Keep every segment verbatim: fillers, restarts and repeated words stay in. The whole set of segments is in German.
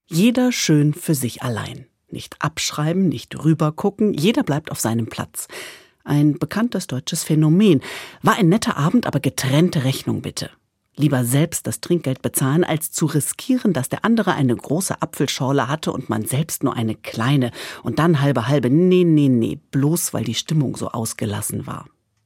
Jeder schön für sich allein. Nicht abschreiben, nicht rübergucken, jeder bleibt auf seinem Platz. Ein bekanntes deutsches Phänomen. War ein netter Abend, aber getrennte Rechnung bitte. Lieber selbst das Trinkgeld bezahlen, als zu riskieren, dass der andere eine große Apfelschorle hatte und man selbst nur eine kleine. Und dann halbe halbe. Nee, nee, nee, bloß weil die Stimmung so ausgelassen war.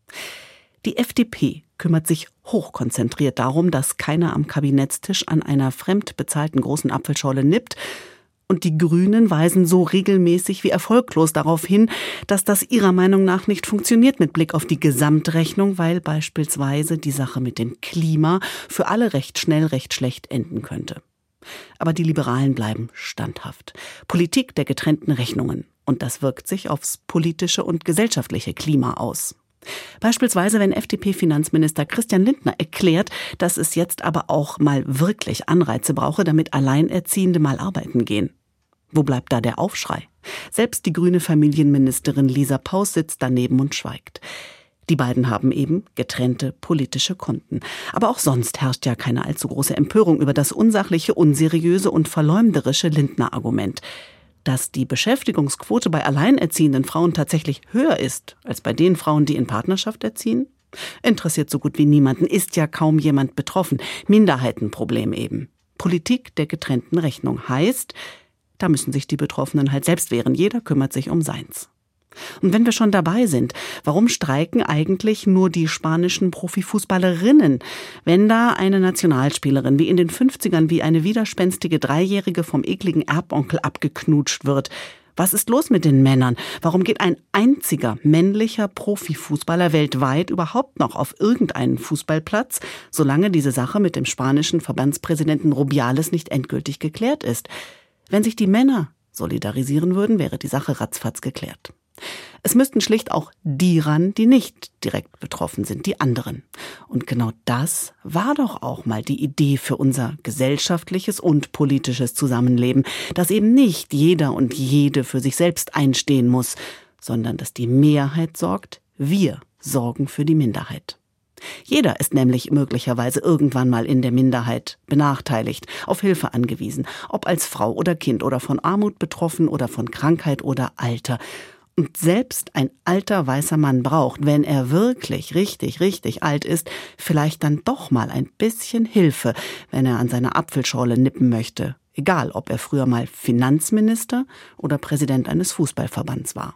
Die F D P kümmert sich hochkonzentriert darum, dass keiner am Kabinettstisch an einer fremd bezahlten großen Apfelschorle nippt. Und die Grünen weisen so regelmäßig wie erfolglos darauf hin, dass das ihrer Meinung nach nicht funktioniert mit Blick auf die Gesamtrechnung, weil beispielsweise die Sache mit dem Klima für alle recht schnell recht schlecht enden könnte. Aber die Liberalen bleiben standhaft. Politik der getrennten Rechnungen. Und das wirkt sich aufs politische und gesellschaftliche Klima aus. Beispielsweise, wenn F D P-Finanzminister Christian Lindner erklärt, dass es jetzt aber auch mal wirklich Anreize brauche, damit Alleinerziehende mal arbeiten gehen. Wo bleibt da der Aufschrei? Selbst die grüne Familienministerin Lisa Paus sitzt daneben und schweigt. Die beiden haben eben getrennte politische Konten. Aber auch sonst herrscht ja keine allzu große Empörung über das unsachliche, unseriöse und verleumderische Lindner-Argument. Dass die Beschäftigungsquote bei alleinerziehenden Frauen tatsächlich höher ist als bei den Frauen, die in Partnerschaft erziehen, interessiert so gut wie niemanden, ist ja kaum jemand betroffen. Minderheitenproblem eben. Politik der getrennten Rechnung heißt, da müssen sich die Betroffenen halt selbst wehren. Jeder kümmert sich um seins. Und wenn wir schon dabei sind, warum streiken eigentlich nur die spanischen Profifußballerinnen, wenn da eine Nationalspielerin wie in den fünfzigern wie eine widerspenstige Dreijährige vom ekligen Erbonkel abgeknutscht wird? Was ist los mit den Männern? Warum geht ein einziger männlicher Profifußballer weltweit überhaupt noch auf irgendeinen Fußballplatz, solange diese Sache mit dem spanischen Verbandspräsidenten Rubiales nicht endgültig geklärt ist? Wenn sich die Männer solidarisieren würden, wäre die Sache ratzfatz geklärt. Es müssten schlicht auch die ran, die nicht direkt betroffen sind, die anderen. Und genau das war doch auch mal die Idee für unser gesellschaftliches und politisches Zusammenleben, dass eben nicht jeder und jede für sich selbst einstehen muss, sondern dass die Mehrheit sorgt, wir sorgen für die Minderheit. Jeder ist nämlich möglicherweise irgendwann mal in der Minderheit benachteiligt, auf Hilfe angewiesen, ob als Frau oder Kind oder von Armut betroffen oder von Krankheit oder Alter. Und selbst ein alter weißer Mann braucht, wenn er wirklich richtig, richtig alt ist, vielleicht dann doch mal ein bisschen Hilfe, wenn er an seiner Apfelschorle nippen möchte. Egal, ob er früher mal Finanzminister oder Präsident eines Fußballverbands war.